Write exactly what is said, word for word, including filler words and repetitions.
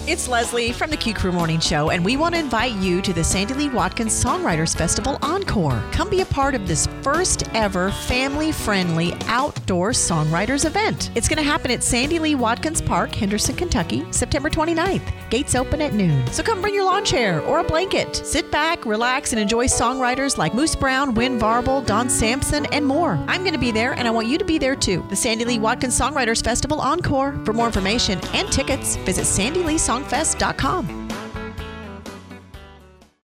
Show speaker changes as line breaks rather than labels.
It's Leslie from the Q Crew Morning Show, and we want to invite you to the Sandy Lee Watkins Songwriters Festival Encore. Come be a part of this first ever family-friendly outdoor songwriters event. It's going to happen at Sandy Lee Watkins Park, Henderson, Kentucky, September twenty-ninth. Gates open at noon. So come bring your lawn chair or a blanket. Sit back, relax, and enjoy songwriters like Moose Brown, Win Varble, Don Sampson, and more. I'm going to be there, and I want you to be there too. The Sandy Lee Watkins Songwriters Festival Encore. For more information and tickets, visit sandy lee song fest dot com.